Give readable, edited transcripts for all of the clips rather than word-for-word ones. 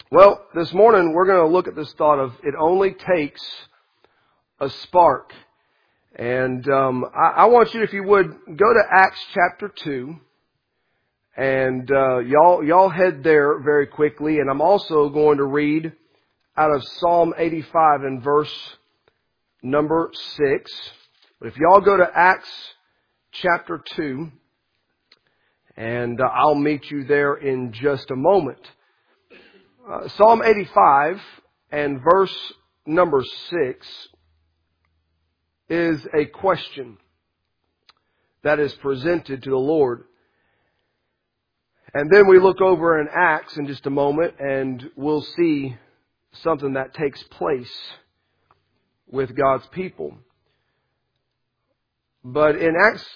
Well, this morning we're going to look at this thought of it only takes a spark. And I want you, if you would, go to Acts chapter 2. And y'all head there very quickly. And I'm also going to read out of Psalm 85 and verse number 6. But if y'all go to Acts chapter 2, and I'll meet you there in just a moment. Psalm 85 and verse number 6 is a question that is presented to the Lord. And then we look over in Acts in just a moment and we'll see something that takes place with God's people. But in Acts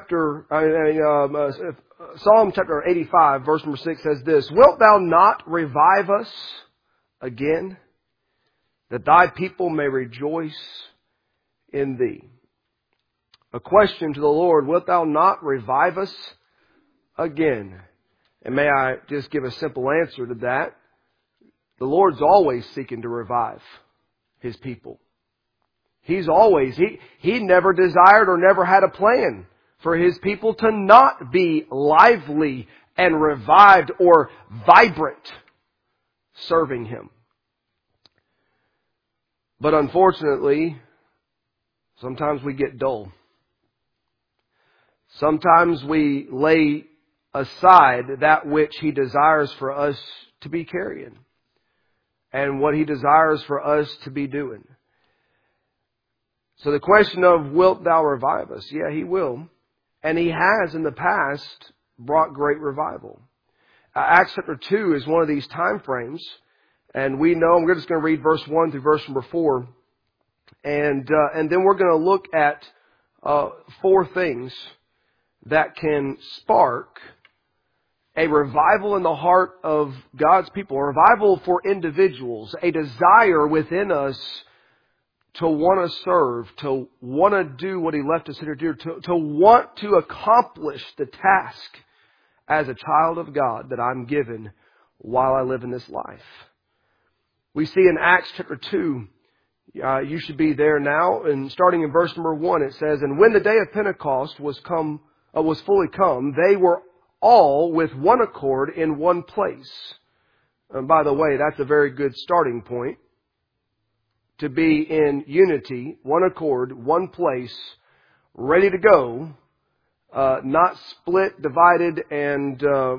Psalm chapter 85, verse number 6 says this, "Wilt thou not revive us again, that thy people may rejoice in thee?" A question to the Lord, wilt thou not revive us again? And may I just give a simple answer to that? The Lord's always seeking to revive His people. He's always, He never desired or never had a plan for His people to not be lively and revived or vibrant serving Him. But unfortunately, sometimes we get dull. Sometimes we lay aside that which He desires for us to be carrying and what He desires for us to be doing. So the question of, wilt thou revive us? Yeah, He will. And He has in the past brought great revival. Acts chapter 2 is one of these time frames. And we know, we're just going to read verse 1 through verse number 4. And then we're going to look at 4 things that can spark a revival in the heart of God's people. A revival for individuals. A desire within us to want to serve, to want to do what He left us here to do, to want to accomplish the task as a child of God that I'm given while I live in this life. We see in Acts chapter 2, you should be there now, and starting in verse number 1, it says, "And when the day of Pentecost was fully come, they were all with one accord in one place." And by the way, that's a very good starting point. To be in unity, one accord, one place, ready to go, not split, divided, and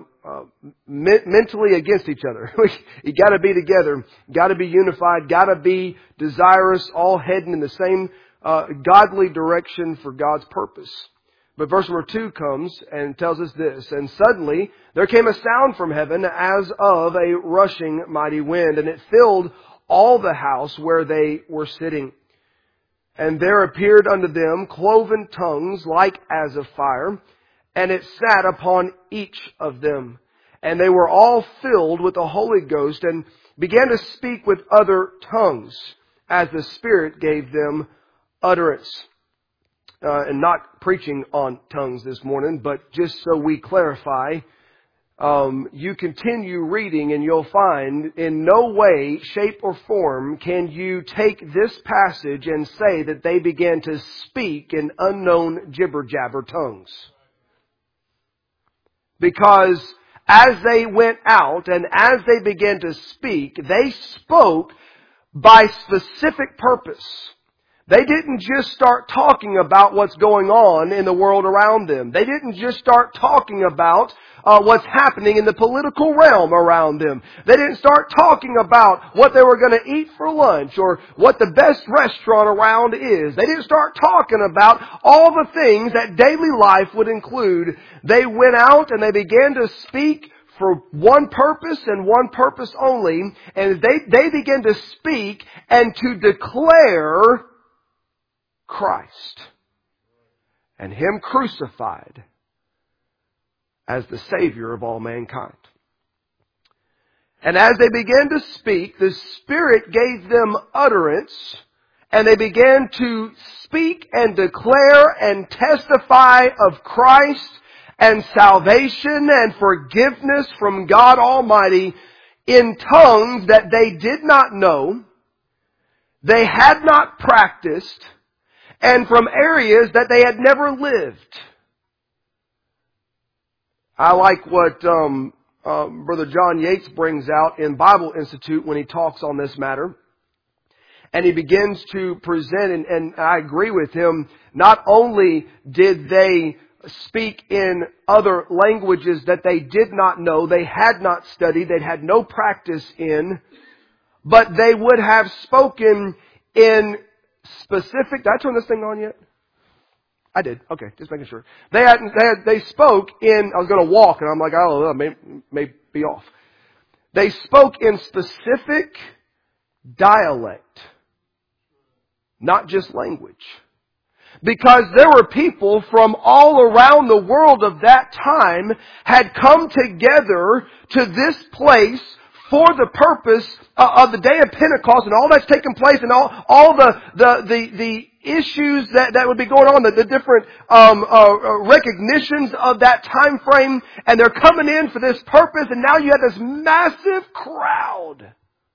mentally against each other. You got to be together, got to be unified, got to be desirous, all heading in the same godly direction for God's purpose. But verse number 2 comes and tells us this, "And suddenly there came a sound from heaven as of a rushing mighty wind, and it filled all the house where they were sitting. And there appeared unto them cloven tongues like as of fire, and it sat upon each of them. And they were all filled with the Holy Ghost, and began to speak with other tongues, as the Spirit gave them utterance." And not preaching on tongues this morning, but just so we clarify, you continue reading and you'll find in no way, shape, or form can you take this passage and say that they began to speak in unknown jibber-jabber tongues. Because as they went out and as they began to speak, they spoke by specific purpose. They didn't just start talking about what's going on in the world around them. They didn't just start talking about what's happening in the political realm around them. They didn't start talking about what they were going to eat for lunch or what the best restaurant around is. They didn't start talking about all the things that daily life would include. They went out and they began to speak for one purpose and one purpose only. And they began to speak and to declare Christ and Him crucified as the Savior of all mankind. And as they began to speak, the Spirit gave them utterance, and they began to speak and declare and testify of Christ and salvation and forgiveness from God Almighty in tongues that they did not know, they had not practiced, and from areas that they had never lived. I like what Brother John Yates brings out in Bible Institute when he talks on this matter. And he begins to present, and I agree with him, not only did they speak in other languages that they did not know, they had not studied, they'd had no practice in, but they would have spoken in specific... Did I turn this thing on yet? I did. Okay, just making sure. They spoke in... I was going to walk, and I'm like, oh, may be off. They spoke in specific dialect, not just language. Because there were people from all around the world of that time had come together to this place for the purpose of the day of Pentecost and all that's taken place and all the issues that would be going on, the different recognitions of that time frame, and they're coming in for this purpose, and now you have this massive crowd.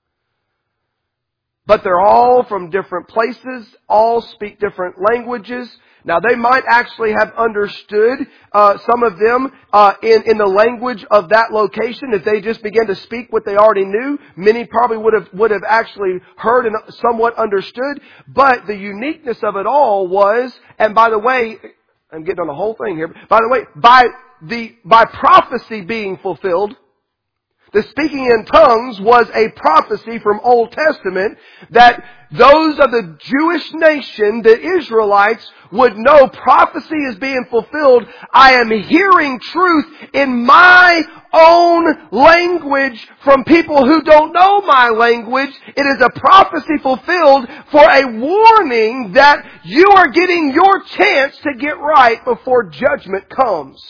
But they're all from different places, all speak different languages. Now they might actually have understood, some of them, in the language of that location. If they just began to speak what they already knew, many probably would have actually heard and somewhat understood. But the uniqueness of it all was, and by the way, I'm getting on the whole thing here. By the way, by prophecy being fulfilled, the speaking in tongues was a prophecy from Old Testament that those of the Jewish nation, the Israelites, would know prophecy is being fulfilled. I am hearing truth in my own language from people who don't know my language. It is a prophecy fulfilled for a warning that you are getting your chance to get right before judgment comes.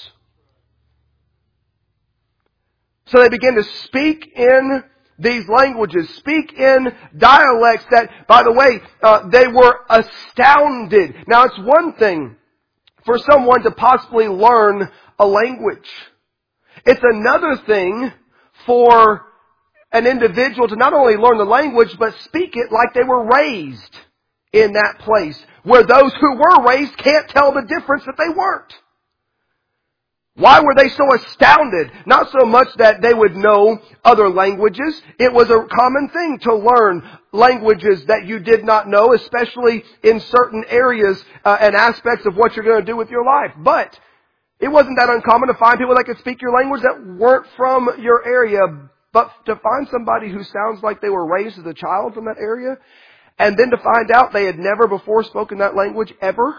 So they begin to speak in these languages, speak in dialects that, by the way, they were astounded. Now it's one thing for someone to possibly learn a language. It's another thing for an individual to not only learn the language, but speak it like they were raised in that place, where those who were raised can't tell the difference that they weren't. Why were they so astounded? Not so much that they would know other languages. It was a common thing to learn languages that you did not know, especially in certain areas and aspects of what you're going to do with your life. But it wasn't that uncommon to find people that could speak your language that weren't from your area. But to find somebody who sounds like they were raised as a child from that area, and then to find out they had never before spoken that language ever,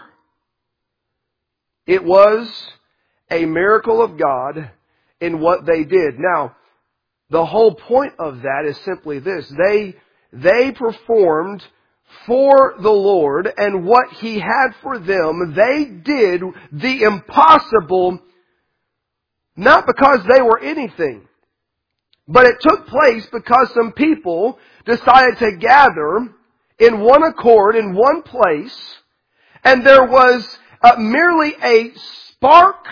it was a miracle of God in what they did. Now, the whole point of that is simply this. They performed for the Lord, and what He had for them, they did the impossible, not because they were anything, but it took place because some people decided to gather in one accord, in one place, and there was merely a spark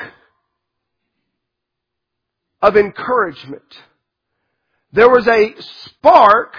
of encouragement. There was a spark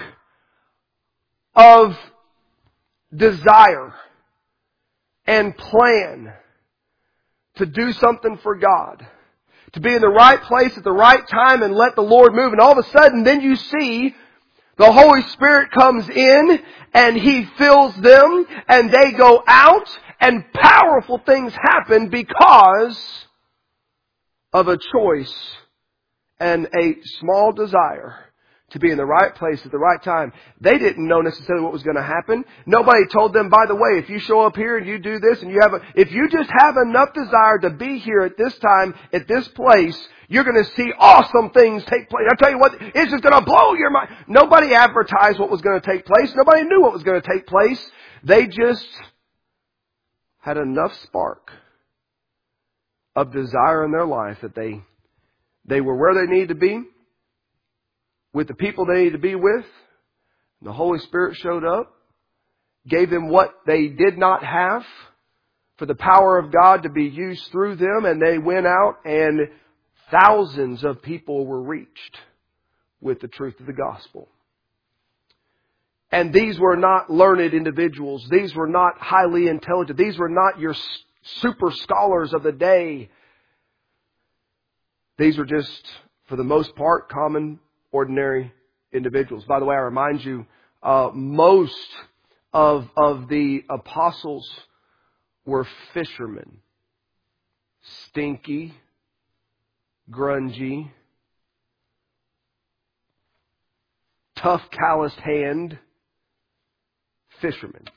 of desire and plan to do something for God. To be in the right place at the right time and let the Lord move. And all of a sudden, then you see the Holy Spirit comes in and He fills them and they go out and powerful things happen because of a choice and a small desire to be in the right place at the right time. They didn't know necessarily what was going to happen. Nobody told them, by the way, if you show up here and you do this and if you just have enough desire to be here at this time, at this place, you're going to see awesome things take place. I tell you what, it's just going to blow your mind. Nobody advertised what was going to take place. Nobody knew what was going to take place. They just had enough spark of desire in their life that they were where they needed to be, with the people they needed to be with. And the Holy Spirit showed up, gave them what they did not have for the power of God to be used through them. And they went out and thousands of people were reached with the truth of the gospel. And these were not learned individuals. These were not highly intelligent. These were not your super scholars of the day. These were just, for the most part, common, ordinary individuals. By the way, I remind you, most of the apostles were fishermen. Stinky, grungy, tough, calloused hand fishermen.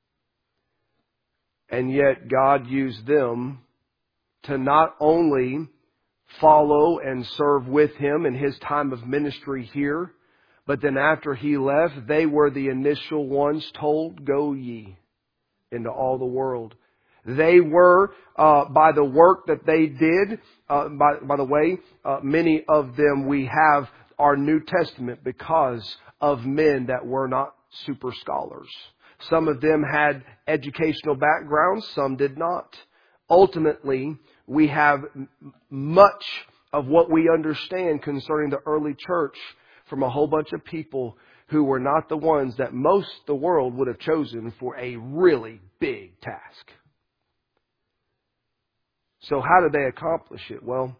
And yet God used them to not only follow and serve with Him in His time of ministry here, but then after He left, they were the initial ones told, "Go ye into all the world." They were, by the work that they did, by the way, many of them we have our New Testament because of men that were not super scholars. Some of them had educational backgrounds, some did not. Ultimately, we have much of what we understand concerning the early church from a whole bunch of people who were not the ones that most the world would have chosen for a really big task. So how did they accomplish it? Well,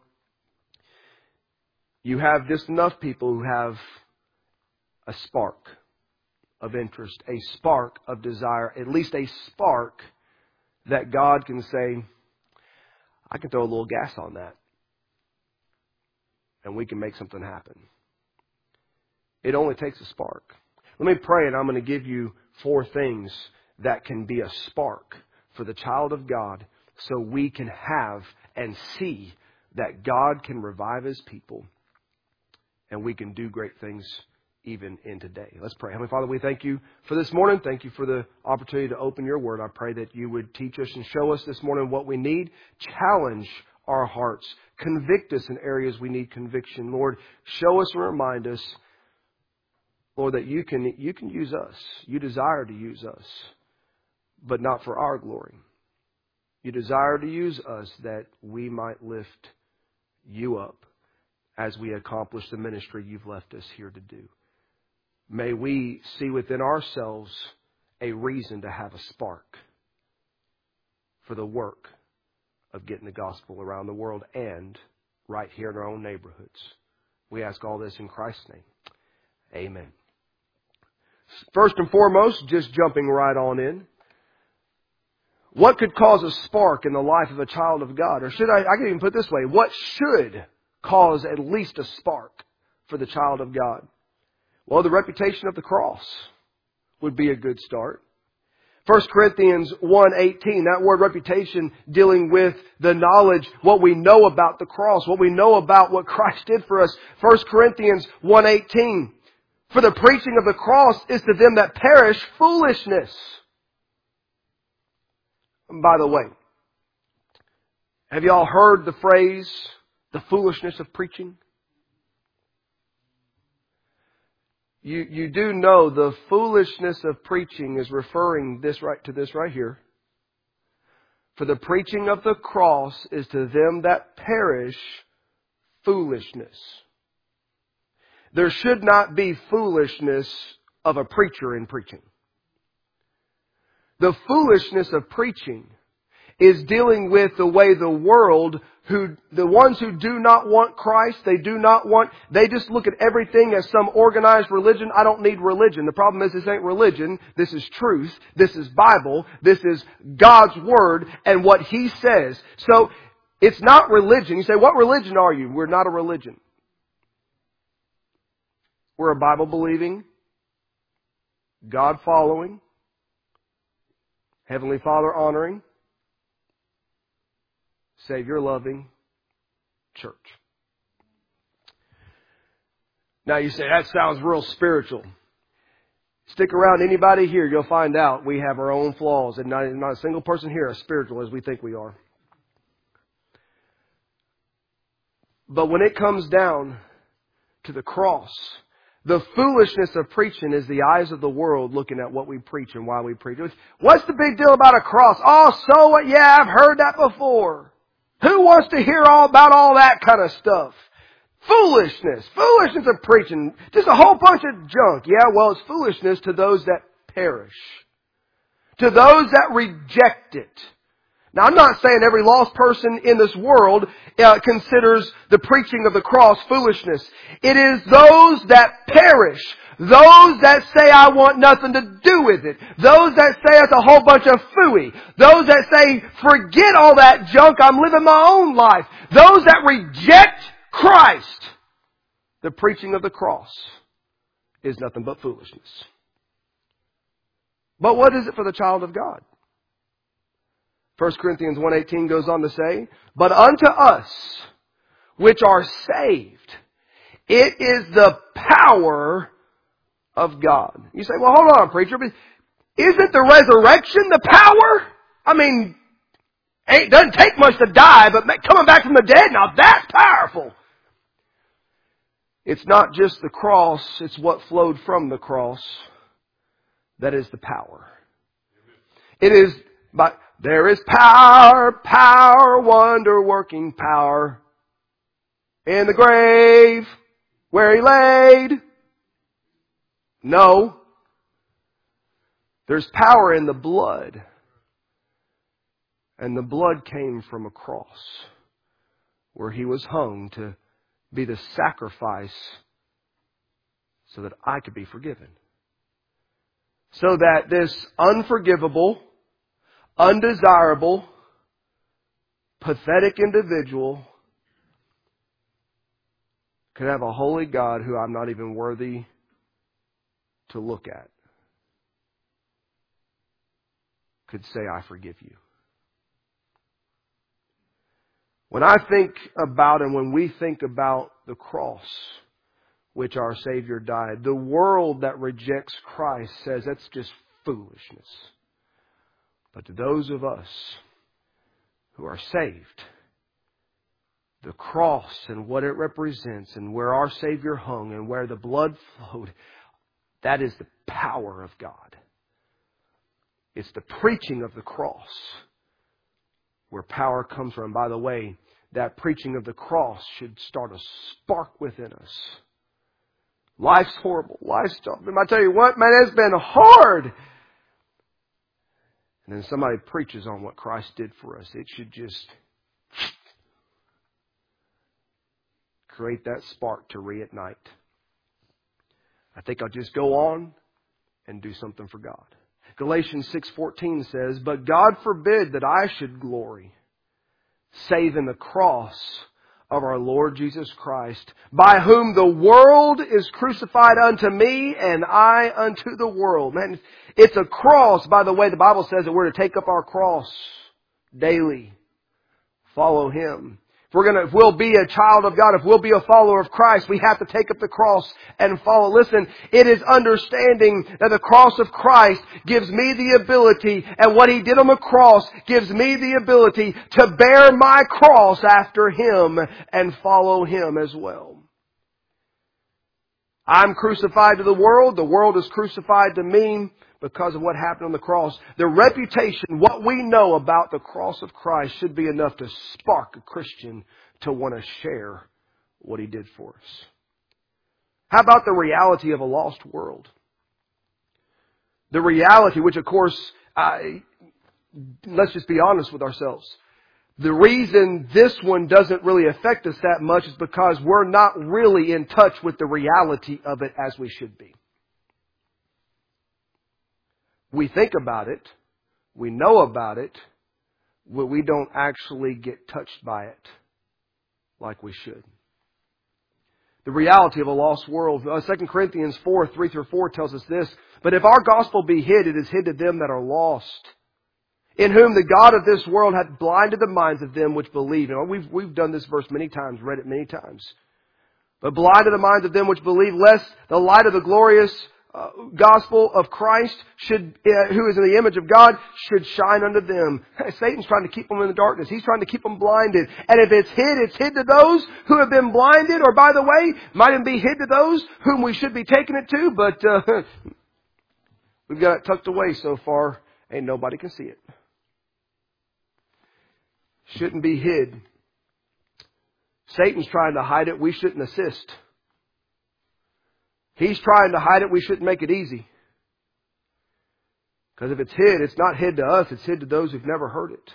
you have just enough people who have a spark of interest, a spark of desire, at least a spark that God can say, I can throw a little gas on that, and we can make something happen. It only takes a spark. Let me pray, and I'm going to give you 4 things that can be a spark for the child of God so we can have and see that God can revive His people and we can do great things even in today. Let's pray. Heavenly Father, we thank You for this morning. Thank You for the opportunity to open Your Word. I pray that You would teach us and show us this morning what we need. Challenge our hearts. Convict us in areas we need conviction. Lord, show us and remind us, Lord, that You can use us. You desire to use us, but not for our glory. You desire to use us that we might lift You up as we accomplish the ministry You've left us here to do. May we see within ourselves a reason to have a spark for the work of getting the gospel around the world and right here in our own neighborhoods. We ask all this in Christ's name. Amen. First and foremost, just jumping right on in. What could cause a spark in the life of a child of God? Or should I can even put it this way, what should cause at least a spark for the child of God? Well, the reputation of the cross would be a good start. 1 Corinthians 1:18, that word reputation dealing with the knowledge, what we know about the cross, what we know about what Christ did for us. 1 Corinthians 1:18, for the preaching of the cross is to them that perish foolishness. By the way, have you all heard the phrase, the foolishness of preaching? You do know the foolishness of preaching is referring to this right here. For the preaching of the cross is to them that perish foolishness. There should not be foolishness of a preacher in preaching. The foolishness of preaching is dealing with the way the world, the ones who do not want Christ, they just look at everything as some organized religion. I don't need religion. The problem is this ain't religion. This is truth. This is Bible. This is God's Word and what He says. So it's not religion. You say, what religion are you? We're not a religion. We're a Bible-believing, God-following, Heavenly Father-honoring, Savior-loving church. Now you say, that sounds real spiritual. Stick around anybody here, you'll find out we have our own flaws, and not a single person here is spiritual as we think we are. But when it comes down to the cross, the foolishness of preaching is the eyes of the world looking at what we preach and why we preach. What's the big deal about a cross? Oh, so what? Yeah, I've heard that before. Who wants to hear all about all that kind of stuff? Foolishness. Foolishness of preaching. Just a whole bunch of junk. Yeah, well, it's foolishness to those that perish. To those that reject it. Now, I'm not saying every lost person in this world considers the preaching of the cross foolishness. It is those that perish. Those that say, I want nothing to do with it. Those that say it's a whole bunch of phooey. Those that say, forget all that junk, I'm living my own life. Those that reject Christ. The preaching of the cross is nothing but foolishness. But what is it for the child of God? 1 Corinthians 1:18 goes on to say, but unto us which are saved, it is the power of God. You say, well, hold on, preacher, but isn't the resurrection the power? I mean, it doesn't take much to die, but coming back from the dead, now that's powerful. It's not just the cross, it's what flowed from the cross that is the power. It is, but there is power, wonder-working power in the grave where He laid. No. There's power in the blood. And the blood came from a cross where He was hung to be the sacrifice so that I could be forgiven. So that this unforgivable, undesirable, pathetic individual could have a holy God who I'm not even worthy to look at, could say, I forgive you. When I think about and when we think about the cross which our Savior died, the world that rejects Christ says that's just foolishness. But to those of us who are saved, the cross and what it represents and where our Savior hung and where the blood flowed, that is the power of God. It's the preaching of the cross where power comes from. By the way, that preaching of the cross should start a spark within us. Life's horrible. Life's tough. I tell you what, man, it's been hard. And then somebody preaches on what Christ did for us. It should just create that spark to reignite. I think I'll just go on and do something for God. Galatians 6:14 says, but God forbid that I should glory, save in the cross of our Lord Jesus Christ, by whom the world is crucified unto me, and I unto the world. Man, it's a cross. By the way, the Bible says that we're to take up our cross daily. Follow Him. If we'll be a child of God, if we'll be a follower of Christ, we have to take up the cross and follow. Listen, it is understanding that the cross of Christ gives me the ability, and what He did on the cross gives me the ability to bear my cross after Him and follow Him as well. I'm crucified to the world is crucified to me because of what happened on the cross. The reputation, what we know about the cross of Christ should be enough to spark a Christian to want to share what He did for us. How about the reality of a lost world? The reality, which of course, let's just be honest with ourselves. The reason this one doesn't really affect us that much is because we're not really in touch with the reality of it as we should be. We think about it, we know about it, but we don't actually get touched by it like we should. The reality of a lost world. 2 Corinthians 4:3-4 tells us this, but if our gospel be hid, it is hid to them that are lost, in whom the God of this world hath blinded the minds of them which believe. You know, we've done this verse many times, read it many times. But blinded the minds of them which believe, lest the light of the glorious gospel of Christ who is in the image of God, should shine unto them. Satan's trying to keep them in the darkness. He's trying to keep them blinded. And if it's hid to those who have been blinded, or by the way, might even be hid to those whom we should be taking it to, but we've got it tucked away so far, ain't nobody can see it. Shouldn't be hid. Satan's trying to hide it. We shouldn't assist. He's trying to hide it. We shouldn't make it easy. Because if it's hid, it's not hid to us. It's hid to those who've never heard it.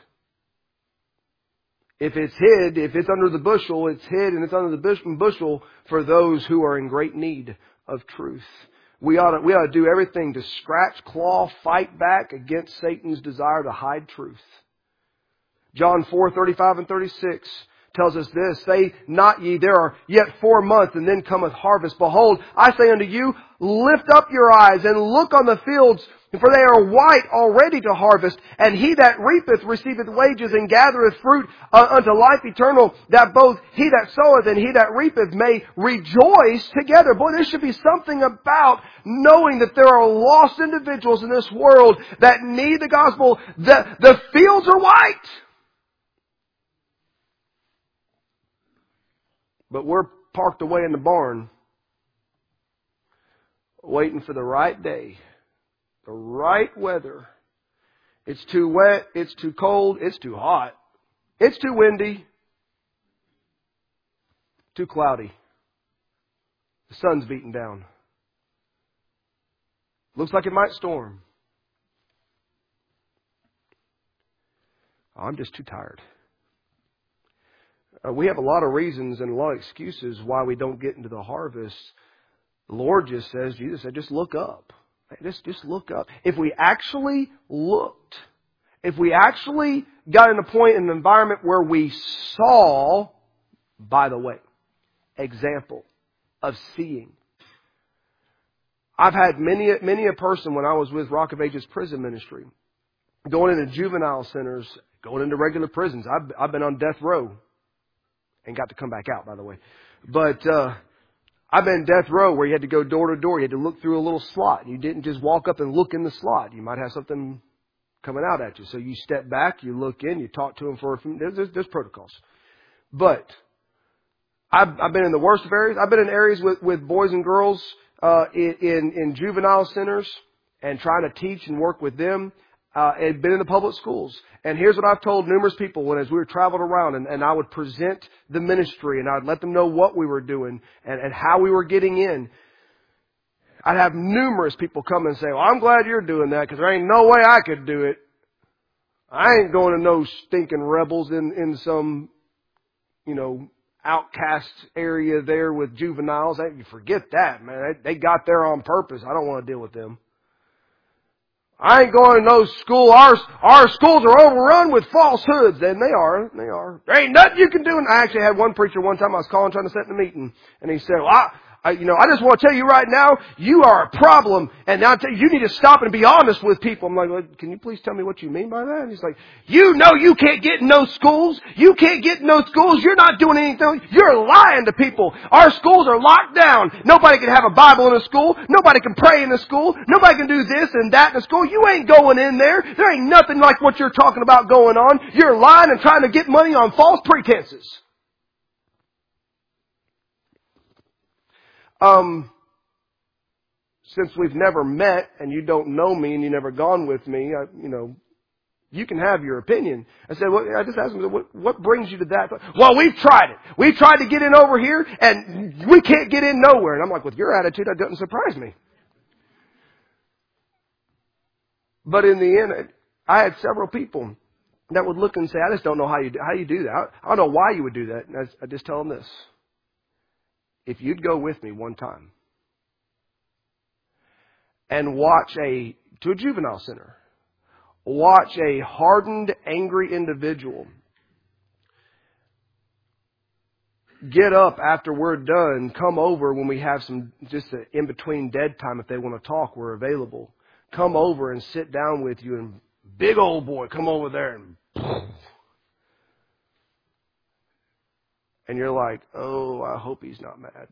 If it's hid, if it's under the bushel, it's hid and it's under the bushel for those who are in great need of truth. We ought to do everything to scratch, claw, fight back against Satan's desire to hide truth. John 4:35 and 36 tells us this, say not ye, there are yet 4 months, and then cometh harvest. Behold, I say unto you, lift up your eyes and look on the fields, for they are white already to harvest. And he that reapeth receiveth wages and gathereth fruit unto life eternal, that both he that soweth and he that reapeth may rejoice together. Boy, there should be something about knowing that there are lost individuals in this world that need the gospel. The fields are white. But we're parked away in the barn, waiting for the right day, the right weather. It's too wet, it's too cold, it's too hot, it's too windy, too cloudy. The sun's beating down. Looks like it might storm. I'm just too tired. We have a lot of reasons and a lot of excuses why we don't get into the harvest. The Lord just says, Jesus said, just look up. Just look up. If we actually looked, if we actually got in a point in the environment where we saw, by the way, example of seeing. I've had many a person when I was with Rock of Ages prison ministry, going into juvenile centers, going into regular prisons. I've been on death row. And got to come back out, by the way. But I've been in death row where you had to go door to door. You had to look through a little slot. You didn't just walk up and look in the slot. You might have something coming out at you. So you step back, you look in, you talk to them for a few minutes. There's protocols. But I've been in the worst of areas. I've been in areas with boys and girls in juvenile centers and trying to teach and work with them. And been in the public schools. And here's what I've told numerous people as we were traveled around and I would present the ministry and I'd let them know what we were doing and how we were getting in. I'd have numerous people come and say, well, I'm glad you're doing that because there ain't no way I could do it. I ain't going to no stinking rebels in some, outcast area there with juveniles. You forget that, man. They got there on purpose. I don't want to deal with them. I ain't going to no school. Our schools are overrun with falsehoods. And they are. There ain't nothing you can do. And I actually had one preacher one time I was calling trying to set in a meeting. And he said, well, I just want to tell you right now, you are a problem. And now you need to stop and be honest with people. I'm like, well, can you please tell me what you mean by that? And he's like, you can't get in those schools. You can't get in those schools. You're not doing anything. You're lying to people. Our schools are locked down. Nobody can have a Bible in a school. Nobody can pray in a school. Nobody can do this and that in a school. You ain't going in there. There ain't nothing like what you're talking about going on. You're lying and trying to get money on false pretenses. Since we've never met and you don't know me and you've never gone with me, you can have your opinion. I said, well, I just asked him, what brings you to that? Well, we've tried it. We've tried to get in over here and we can't get in nowhere. And I'm like, with your attitude, that doesn't surprise me. But in the end, I had several people that would look and say, I just don't know how you do that. I don't know why you would do that. And I just tell them this. If you'd go with me one time and watch to a juvenile center, watch a hardened, angry individual get up after we're done, come over when we have some just an in-between dead time if they want to talk, we're available. Come over and sit down with you and big old boy, come over there and you're like, oh, I hope he's not mad.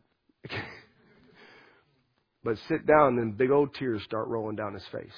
But sit down and big old tears start rolling down his face.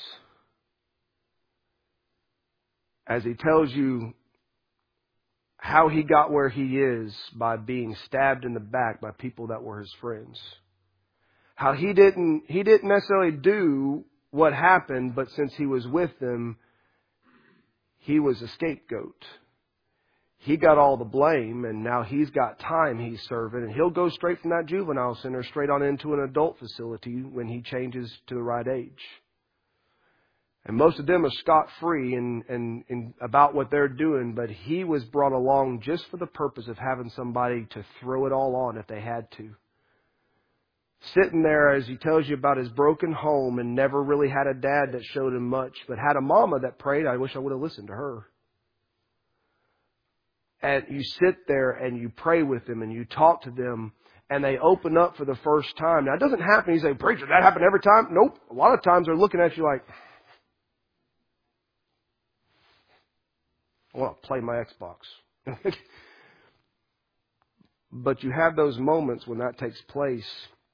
As he tells you how he got where he is by being stabbed in the back by people that were his friends. How he didn't necessarily do what happened, but since he was with them, he was a scapegoat. he got all the blame, and now he's got time he's serving, and he'll go straight from that juvenile center straight on into an adult facility when he changes to the right age. And most of them are scot-free and about what they're doing, but he was brought along just for the purpose of having somebody to throw it all on if they had to. Sitting there as he tells you about his broken home and never really had a dad that showed him much, but had a mama that prayed. I wish I would have listened to her. And you sit there and you pray with them and you talk to them and they open up for the first time. Now, it doesn't happen. You say, preacher, that happened every time? Nope. A lot of times they're looking at you like, I want to play my Xbox. But you have those moments when that takes place.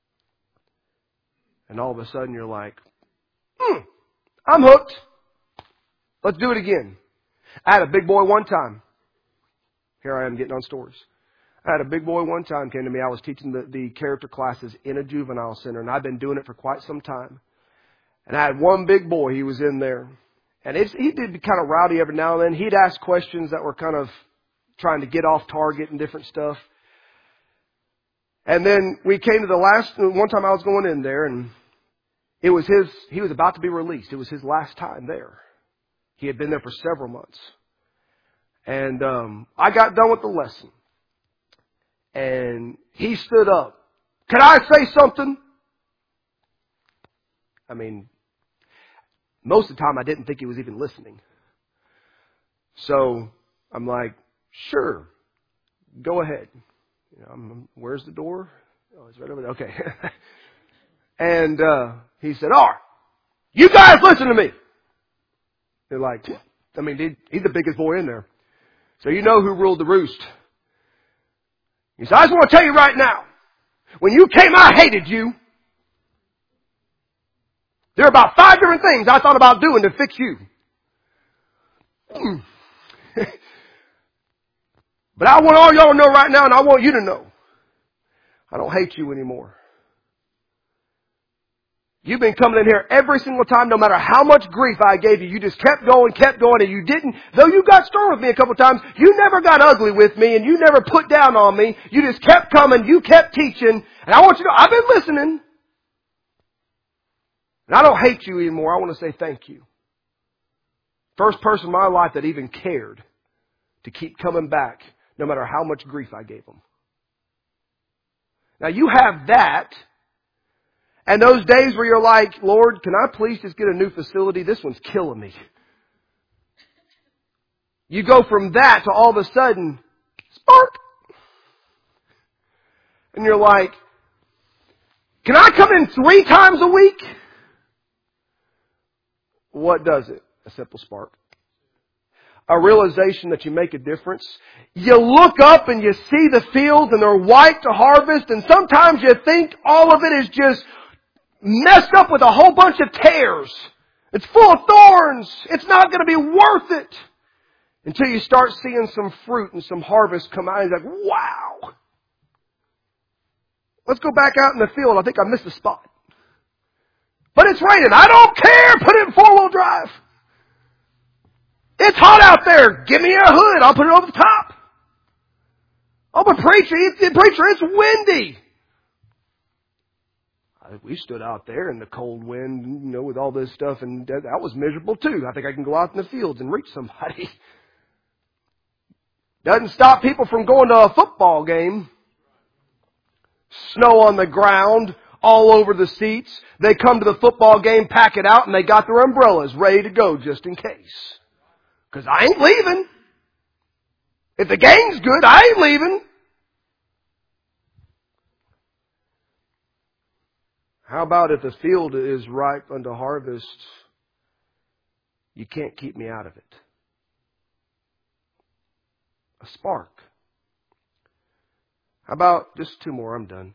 And all of a sudden you're like, I'm hooked. Let's do it again. I had a big boy one time. Here I am getting on stories. I had a big boy one time came to me. I was teaching the character classes in a juvenile center, and I've been doing it for quite some time. And I had one big boy. He was in there. And he did be kind of rowdy every now and then. He'd ask questions that were kind of trying to get off target and different stuff. And then we came to the one time I was going in there, and he was about to be released. It was his last time there. He had been there for several months. And I got done with the lesson. And he stood up. Can I say something? I mean, most of the time I didn't think he was even listening. So I'm like, sure, go ahead. You know, where's the door? Oh, it's right over there. Okay. And he said, all right, you guys listen to me. They're like, I mean, he's the biggest boy in there. So you know who ruled the roost. He said, I just want to tell you right now, when you came, I hated you. There are about 5 different things I thought about doing to fix you. But I want all y'all to know right now, and I want you to know, I don't hate you anymore. You've been coming in here every single time, no matter how much grief I gave you. You just kept going, and you didn't, though you got strong with me a couple of times, you never got ugly with me, and you never put down on me. You just kept coming, you kept teaching, and I want you to know, I've been listening. And I don't hate you anymore. I want to say thank you. First person in my life that even cared to keep coming back, no matter how much grief I gave them. Now you have that. And those days where you're like, Lord, can I please just get a new facility? This one's killing me. You go from that to all of a sudden, spark. And you're like, can I come in 3 times a week? What does it? A simple spark. A realization that you make a difference. You look up and you see the fields and they're white to harvest, and sometimes you think all of it is just messed up with a whole bunch of tares. It's full of thorns. It's not going to be worth it. Until you start seeing some fruit and some harvest come out. And you're like, wow. Let's go back out in the field. I think I missed a spot. But it's raining. I don't care. Put it in 4-wheel drive. It's hot out there. Give me a hood. I'll put it over the top. Oh, but preacher, it's windy. We stood out there in the cold wind, you know, with all this stuff, and that was miserable too. I think I can go out in the fields and reach somebody. Doesn't stop people from going to a football game. Snow on the ground, all over the seats. They come to the football game, pack it out, and they got their umbrellas ready to go just in case. Because I ain't leaving. If the game's good, I ain't leaving. How about if the field is ripe unto harvest, you can't keep me out of it? A spark. How about, just 2 more, I'm done.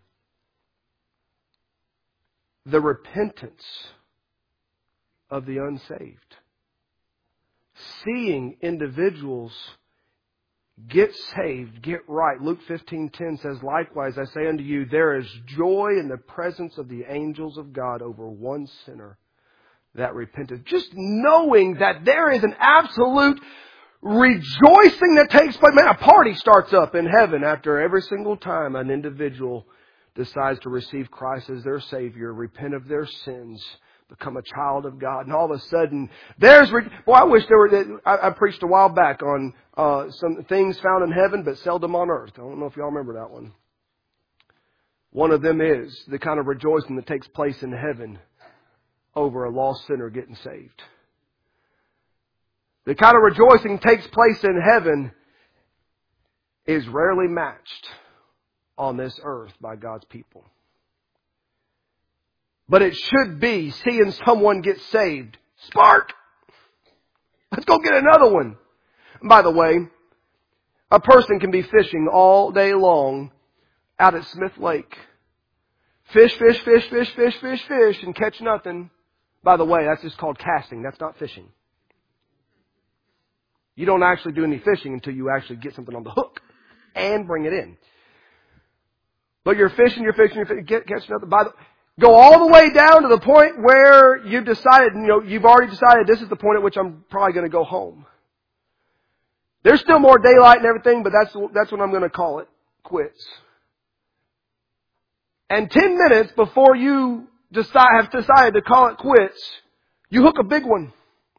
The repentance of the unsaved. Seeing individuals get saved, get right. Luke 15:10 says, likewise, I say unto you, there is joy in the presence of the angels of God over one sinner that repenteth. Just knowing that there is an absolute rejoicing that takes place. Man, a party starts up in heaven after every single time an individual decides to receive Christ as their Savior, repent of their sins, become a child of God, and all of a sudden, I wish there were. I preached a while back on some things found in heaven but seldom on earth. I don't know if y'all remember that one. One of them is the kind of rejoicing that takes place in heaven over a lost sinner getting saved. The kind of rejoicing that takes place in heaven is rarely matched on this earth by God's people. But it should be seeing someone get saved. Spark! Let's go get another one. And by the way, a person can be fishing all day long out at Smith Lake. Fish, and catch nothing. By the way, that's just called casting. That's not fishing. You don't actually do any fishing until you actually get something on the hook and bring it in. But you're fishing, catch nothing. Go all the way down to the point where you've decided, you've already decided this is the point at which I'm probably going to go home. There's still more daylight and everything, but that's what I'm going to call it. Quits. And 10 minutes before you have decided to call it quits, you hook a big one.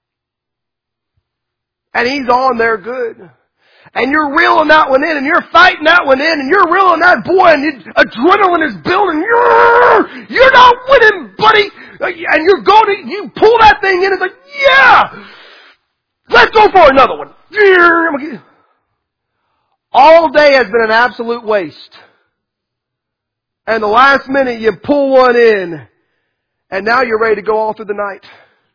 And he's on there good. And you're reeling that one in, and you're fighting that one in, and you're reeling that boy, and adrenaline is building. You're not winning, buddy. And you pull that thing in, it's like, yeah! Let's go for another one. All day has been an absolute waste. And the last minute you pull one in, and now you're ready to go all through the night.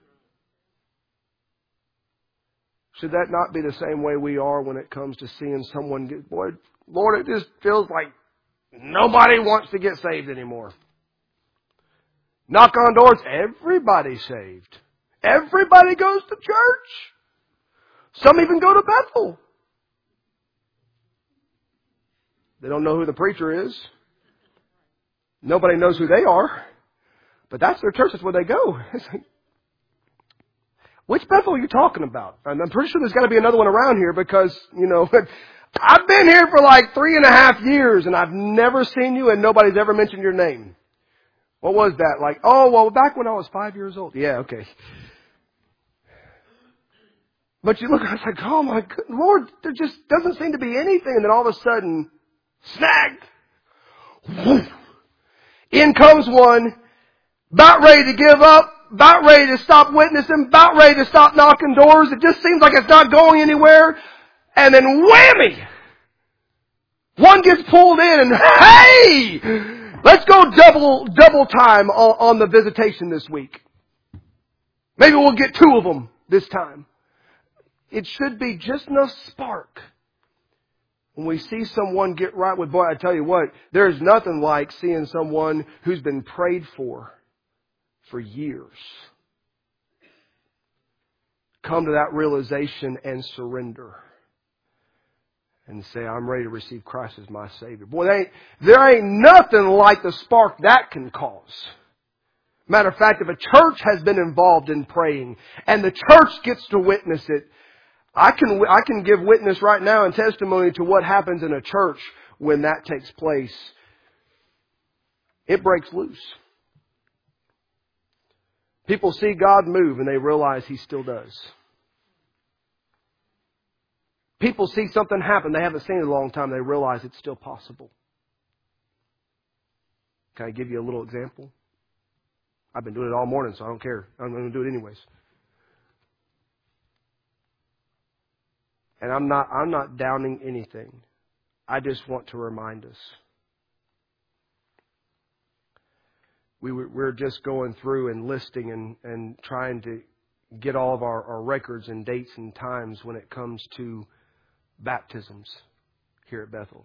Should that not be the same way we are when it comes to seeing someone get, boy, Lord, it just feels like nobody wants to get saved anymore. Knock on doors, everybody's saved. Everybody goes to church. Some even go to Bethel. They don't know who the preacher is. Nobody knows who they are. But that's their church, that's where they go. It's like, which Bethel are you talking about? And I'm pretty sure there's got to be another one around here because, I've been here for like 3.5 years and I've never seen you and nobody's ever mentioned your name. What was that? Like, oh, well, back when I was 5 years old. Yeah, okay. But you look, I was like, oh my good Lord, there just doesn't seem to be anything. And then all of a sudden, snagged. Woof. In comes one, about ready to give up. About ready to stop witnessing, about ready to stop knocking doors. It just seems like it's not going anywhere. And then whammy! One gets pulled in and hey! Let's go double time on the visitation this week. Maybe we'll get 2 of them this time. It should be just enough spark. When we see someone get right with, boy, I tell you what, there's nothing like seeing someone who's been prayed for years come to that realization and surrender and say, I'm ready to receive Christ as my Savior. Boy, there ain't nothing like the spark that can cause. Matter of fact, if a church has been involved in praying and the church gets to witness it, I can give witness right now and testimony to what happens in a church when that takes place. It breaks loose. People see God move and they realize He still does. People see something happen they haven't seen in a long time. They realize it's still possible. Can I give you a little example? I've been doing it all morning, so I don't care. I'm going to do it anyways. And I'm not downing anything. I just want to remind us. We're just going through and listing and trying to get all of our records and dates and times when it comes to baptisms here at Bethel.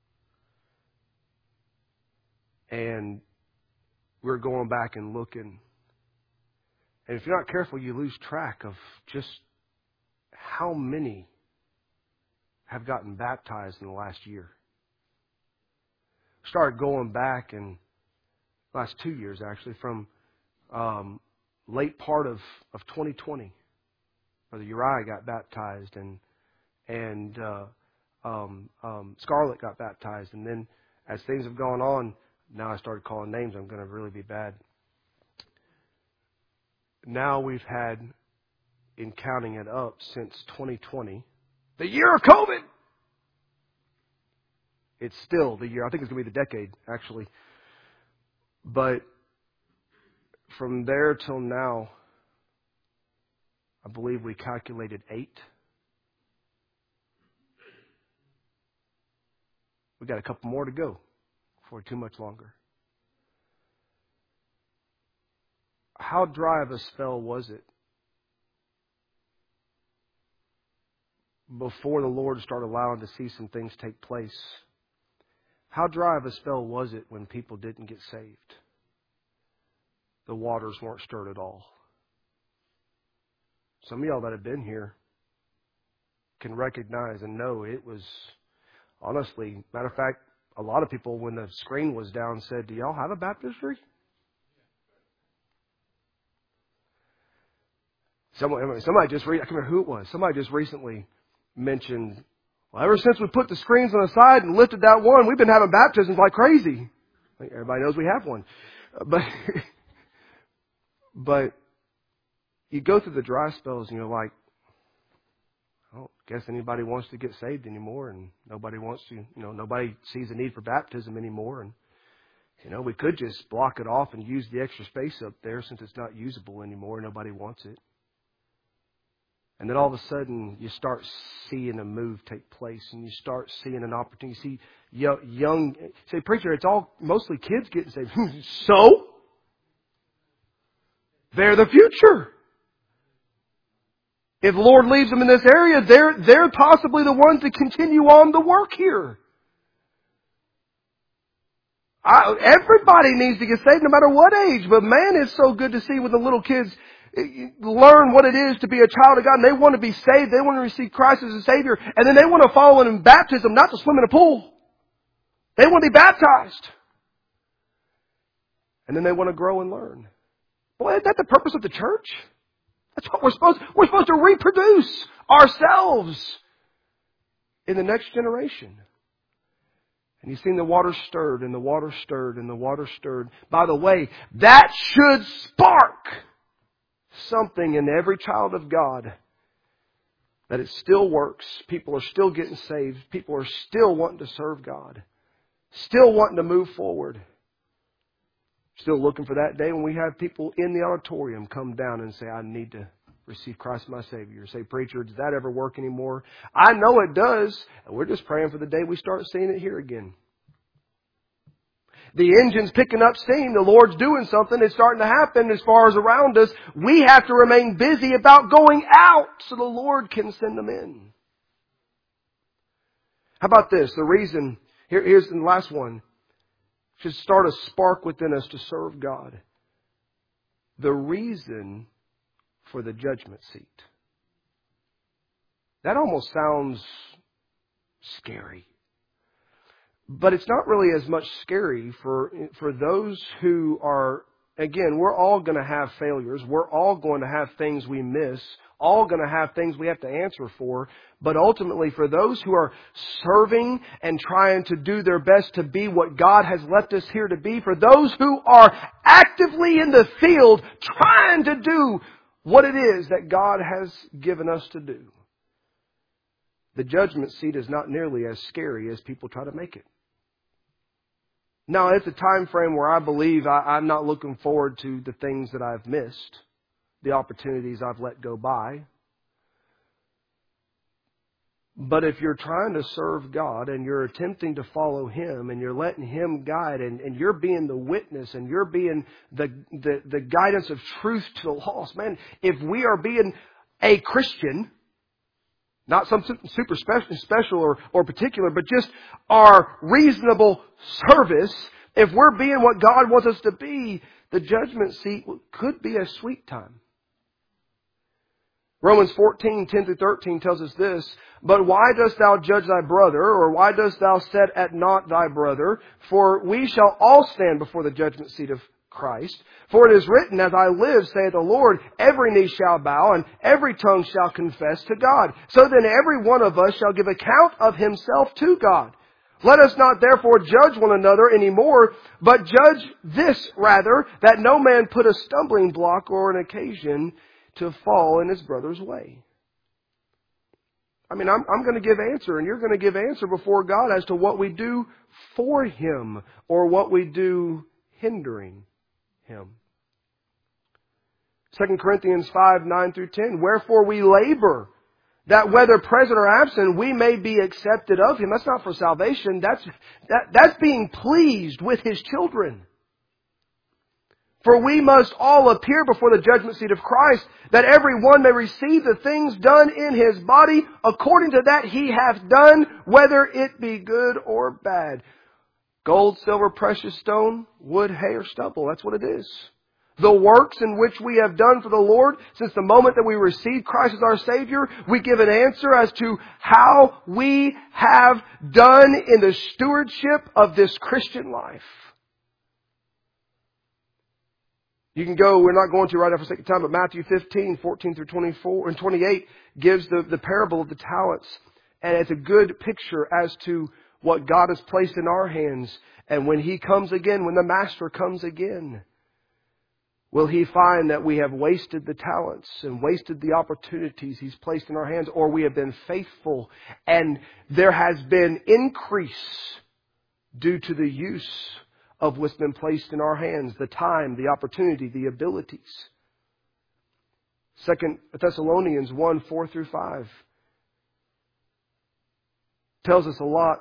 And we're going back and looking. And if you're not careful, you lose track of just how many have gotten baptized in the last year. Started going back in last 2 years, actually, from late part of 2020. Brother Uriah got baptized, and and Scarlett got baptized. And then as things have gone on, now I started calling names. I'm going to really be bad. Now we've had, in counting it up, since 2020, the year of COVID. It's still the year. I think it's going to be the decade, actually. But from there till now, I believe we calculated 8. We got a couple more to go before too much longer. How dry of a spell was it before the Lord started allowing to see some things take place? How dry of a spell was it when people didn't get saved? The waters weren't stirred at all. Some of y'all that have been here can recognize and know it was, honestly, matter of fact, a lot of people, when the screen was down, said, "Do y'all have a baptistry?" Somebody just, I can't remember who it was. Somebody just recently mentioned, well, ever since we put the screens on the side and lifted that one, we've been having baptisms like crazy. Everybody knows we have one. But you go through the dry spells and you're like, I don't guess anybody wants to get saved anymore, and nobody wants to, nobody sees a need for baptism anymore. And, we could just block it off and use the extra space up there since it's not usable anymore. Nobody wants it. And then all of a sudden, you start seeing a move take place, and you start seeing an opportunity. You see young, say, preacher, it's all mostly kids getting saved. So? They're the future. If the Lord leaves them in this area, they're possibly the ones to continue on the work here. Everybody needs to get saved no matter what age. But man, it's so good to see when the little kids learn what it is to be a child of God, and they want to be saved. They want to receive Christ as a Savior. And then they want to follow in baptism, not to swim in a pool. They want to be baptized. And then they want to grow and learn. Boy, isn't that the purpose of the church? That's what we're supposed to reproduce ourselves in the next generation. And you've seen the water stirred, and the water stirred, and the water stirred. By the way, that should spark something in every child of God, that it still works. People are still getting saved. People are still wanting to serve God. Still wanting to move forward. Still looking for that day when we have people in the auditorium come down and say, I need to receive Christ as my Savior. Say, preacher, does that ever work anymore? I know it does. And we're just praying for the day we start seeing it here again. The engine's picking up steam. The Lord's doing something. It's starting to happen as far as around us. We have to remain busy about going out so the Lord can send them in. How about this? The reason, here's the last one, should start a spark within us to serve God. The reason for the judgment seat. That almost sounds scary. But it's not really as much scary for those who are, again, we're all going to have failures. We're all going to have things we miss. All going to have things we have to answer for. But ultimately, for those who are serving and trying to do their best to be what God has left us here to be, for those who are actively in the field trying to do what it is that God has given us to do, the judgment seat is not nearly as scary as people try to make it. Now, it's a time frame where I believe I'm not looking forward to the things that I've missed, the opportunities I've let go by. But if you're trying to serve God and you're attempting to follow Him and you're letting Him guide and you're being the witness and you're being the guidance of truth to the lost, man, if we are being a Christian, not some super special or particular, but just our reasonable service, if we're being what God wants us to be, the judgment seat could be a sweet time. Romans 14:10-13 tells us this, but why dost thou judge thy brother, or why dost thou set at naught thy brother? For we shall all stand before the judgment seat of Christ. For it is written, as I live, saith the Lord, every knee shall bow and every tongue shall confess to God. So then every one of us shall give account of himself to God. Let us not therefore judge one another any more, but judge this rather, that no man put a stumbling block or an occasion to fall in his brother's way. I mean, I'm going to give answer, and you're going to give answer before God as to what we do for Him or what we do hindering Him. 2 Corinthians 5, 9 through 10. Wherefore we labor, that whether present or absent, we may be accepted of Him. That's not for salvation. That's being pleased with His children. For we must all appear before the judgment seat of Christ, that every one may receive the things done in his body according to that he hath done, whether it be good or bad. Gold, silver, precious stone, wood, hay, or stubble. That's what it is. The works in which we have done for the Lord since the moment that we received Christ as our Savior, we give an answer as to how we have done in the stewardship of this Christian life. You can go, we're not going to right now for the sake of time, but Matthew 15, 14 through 24 and 28 gives the parable of the talents. And it's a good picture as to what God has placed in our hands. And when He comes again, when the Master comes again, will He find that we have wasted the talents and wasted the opportunities He's placed in our hands, or we have been faithful and there has been increase due to the use of what's been placed in our hands, the time, the opportunity, the abilities. 2 Thessalonians 1, 4 through 5 tells us a lot,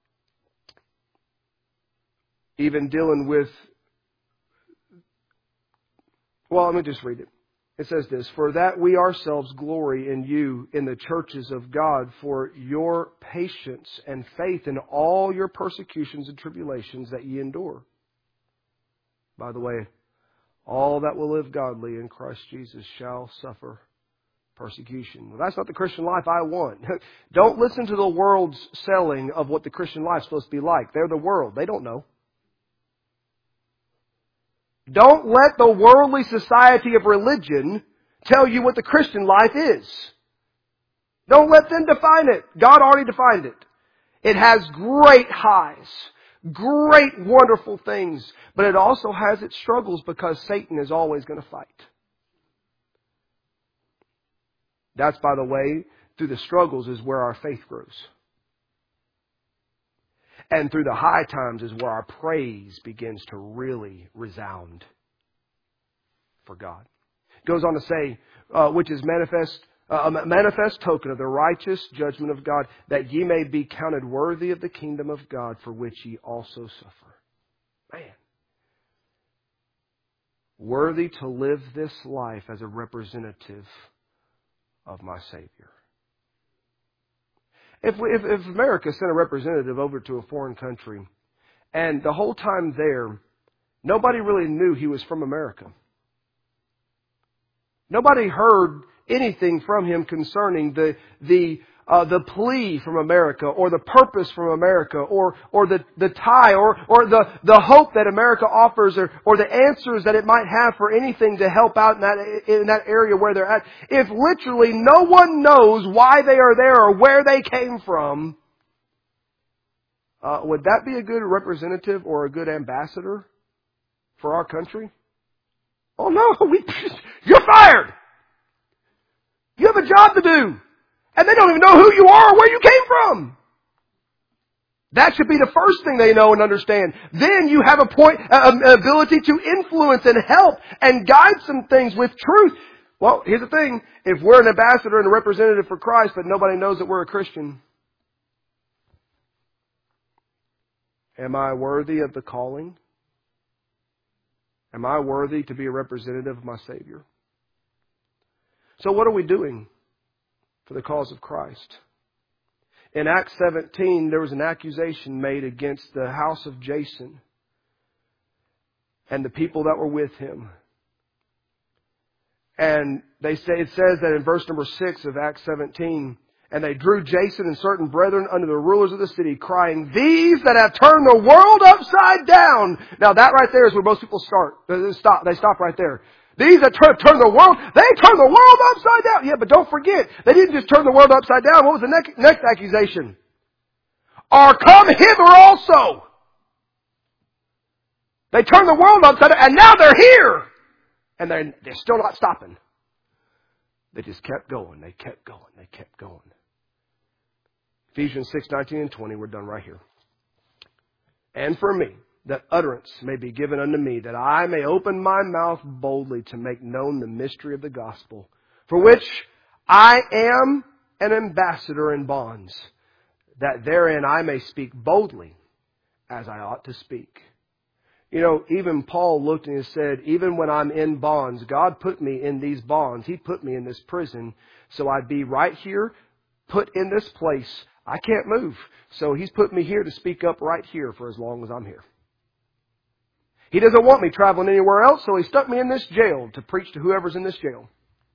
even dealing with, well, let me just read it. It says this, For that we ourselves glory in you in the churches of God for your patience and faith in all your persecutions and tribulations that ye endure. By the way, all that will live godly in Christ Jesus shall suffer persecution. Well, that's not the Christian life I want. Don't listen to the world's selling of what the Christian life is supposed to be like. They're the world. They don't know. Don't let the worldly society of religion tell you what the Christian life is. Don't let them define it. God already defined it. It has great highs, great wonderful things, but it also has its struggles because Satan is always going to fight. That's, by the way, through the struggles is where our faith grows. And through the high times is where our praise begins to really resound for God. It goes on to say, which is a manifest token of the righteous judgment of God, that ye may be counted worthy of the kingdom of God, for which ye also suffer. Man. Worthy to live this life as a representative of my Savior. If America sent a representative over to a foreign country, and the whole time there, nobody really knew he was from America. Nobody heard anything from him concerning the plea from America, or the purpose from America, or the tie, or the hope that America offers, or the answers that it might have for anything to help out in that area where they're at. If literally no one knows why they are there or where they came from, would that be a good representative or a good ambassador for our country? Oh no, you're fired! You have a job to do! And they don't even know who you are or where you came from. That should be the first thing they know and understand. Then you have ability to influence and help and guide some things with truth. Well, here's the thing. If we're an ambassador and a representative for Christ, but nobody knows that we're a Christian, am I worthy of the calling? Am I worthy to be a representative of my Savior? So what are we doing for the cause of Christ? In Acts 17, there was an accusation made against the house of Jason and the people that were with him. And it says that in verse number 6 of Acts 17, And they drew Jason and certain brethren unto the rulers of the city, crying, These that have turned the world upside down. Now that right there is where most people start. They stop right there. These that turn the world, they turn the world upside down. Yeah, but don't forget, they didn't just turn the world upside down. What was the next accusation? Are come hither also. They turned the world upside down, and now they're here. And they're still not stopping. They just kept going. They kept going. They kept going. Ephesians 6:19 and 20, we're done right here. And for me, that utterance may be given unto me, that I may open my mouth boldly to make known the mystery of the gospel, for which I am an ambassador in bonds, that therein I may speak boldly as I ought to speak. You know, even Paul looked and he said, even when I'm in bonds, God put me in these bonds. He put me in this prison. So I'd be right here, put in this place. I can't move. So He's put me here to speak up right here for as long as I'm here. He doesn't want me traveling anywhere else, so He stuck me in this jail to preach to whoever's in this jail.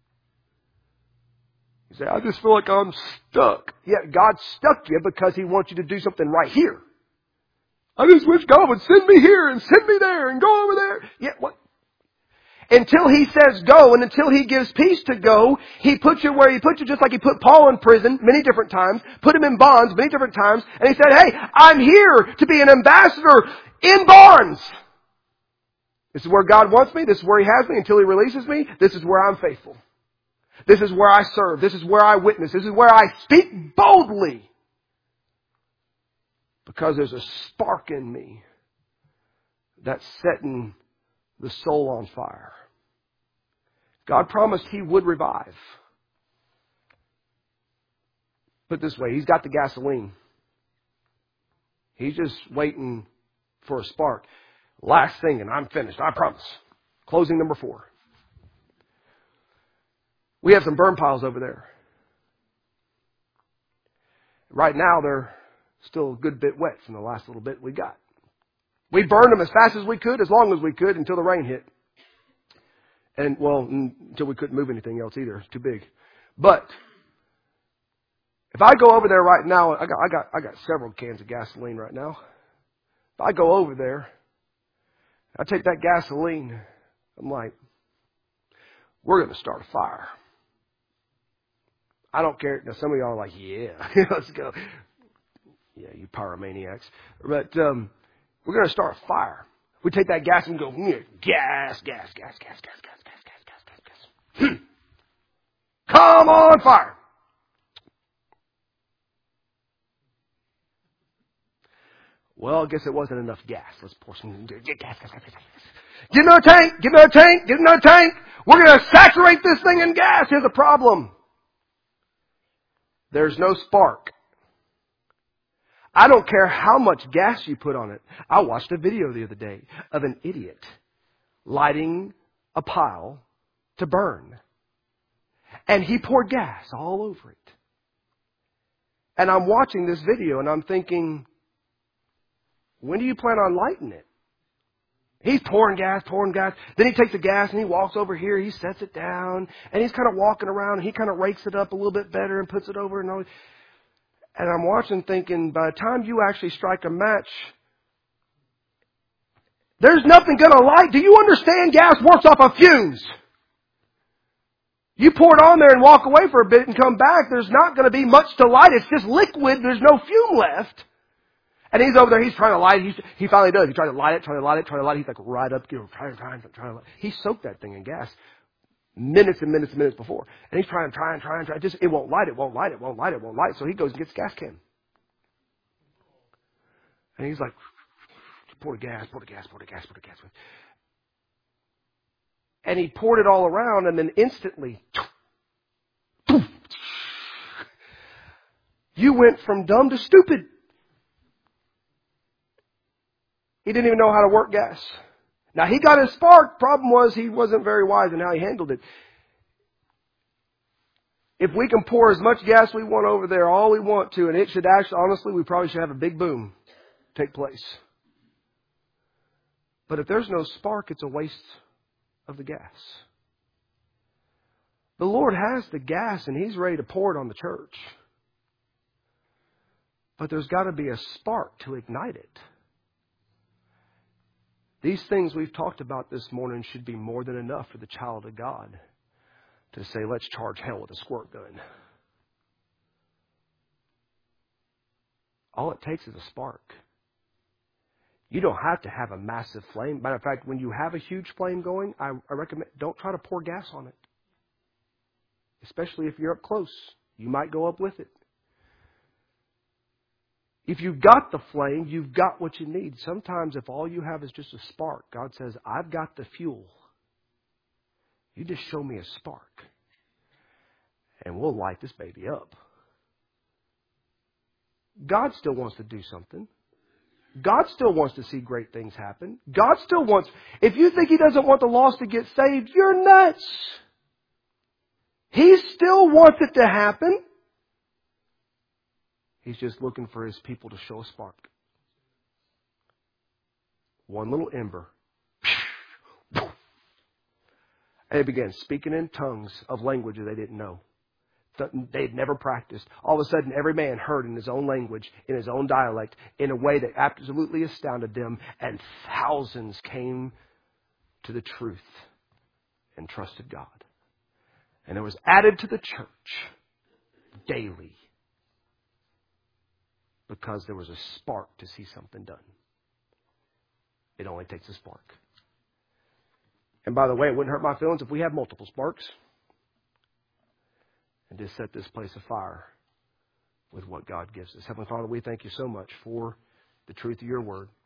You say, I just feel like I'm stuck. Yeah, God stuck you because He wants you to do something right here. I just wish God would send me here and send me there and go over there. Yeah, what? Until He says go and until He gives peace to go, He puts you where He puts you, just like He put Paul in prison many different times, put him in bonds many different times, and He said, hey, I'm here to be an ambassador in bonds. This is where God wants me. This is where He has me until He releases me. This is where I'm faithful. This is where I serve. This is where I witness. This is where I speak boldly. Because there's a spark in me that's setting the soul on fire. God promised He would revive. Put it this way, He's got the gasoline. He's just waiting for a spark. Last thing, and I'm finished, I promise. Closing number 4. We have some burn piles over there. Right now, they're still a good bit wet from the last little bit we got. We burned them as fast as we could, as long as we could, until the rain hit. And, well, until we couldn't move anything else either. It's too big. But if I go over there right now, I got several cans of gasoline right now. If I go over there, I take that gasoline, I'm like, we're going to start a fire. I don't care. Now, some of y'all are like, yeah, let's go. Yeah, you pyromaniacs. But we're going to start a fire. We take that gas and go, gas. Come on, fire. Well, I guess it wasn't enough gas. Let's pour some gas. Get another tank. We're going to saturate this thing in gas. Here's the problem. There's no spark. I don't care how much gas you put on it. I watched a video the other day of an idiot lighting a pile to burn. And he poured gas all over it. And I'm watching this video and I'm thinking, when do you plan on lighting it? He's pouring gas. Then he takes the gas and he walks over here. He sets it down and he's kind of walking around and he kind of rakes it up a little bit better and puts it over and all. And I'm watching thinking, by the time you actually strike a match, there's nothing going to light. Do you understand gas works off of fumes? You pour it on there and walk away for a bit and come back, there's not going to be much to light. It's just liquid. There's no fume left. And he's over there, he's trying to light it. He finally does. He tries to light it. He's like right up, trying to light it. He soaked that thing in gas minutes and minutes before. And he's trying. Just, it won't light. So he goes and gets a gas can. And he's like, pour the gas. And he poured it all around and then instantly, you went from dumb to stupid. He didn't even know how to work gas. Now, he got his spark. Problem was he wasn't very wise in how he handled it. If we can pour as much gas we want over there, all we want to, and it should actually, honestly, we probably should have a big boom take place. But if there's no spark, it's a waste of the gas. The Lord has the gas and He's ready to pour it on the church. But there's got to be a spark to ignite it. These things we've talked about this morning should be more than enough for the child of God to say, let's charge hell with a squirt gun. All it takes is a spark. You don't have to have a massive flame. Matter of fact, when you have a huge flame going, I recommend don't try to pour gas on it. Especially if you're up close. You might go up with it. If you've got the flame, you've got what you need. Sometimes if all you have is just a spark, God says, I've got the fuel. You just show me a spark. And we'll light this baby up. God still wants to do something. God still wants to see great things happen. God still wants... If you think He doesn't want the lost to get saved, you're nuts. He still wants it to happen. He's just looking for His people to show a spark. One little ember. And they began speaking in tongues of languages they didn't know. They'd never practiced. All of a sudden, every man heard in his own language, in his own dialect, in a way that absolutely astounded them. And thousands came to the truth and trusted God. And it was added to the church daily. Because there was a spark to see something done. It only takes a spark. And by the way, it wouldn't hurt my feelings if we have multiple sparks. And just set this place afire with what God gives us. Heavenly Father, we thank You so much for the truth of Your word.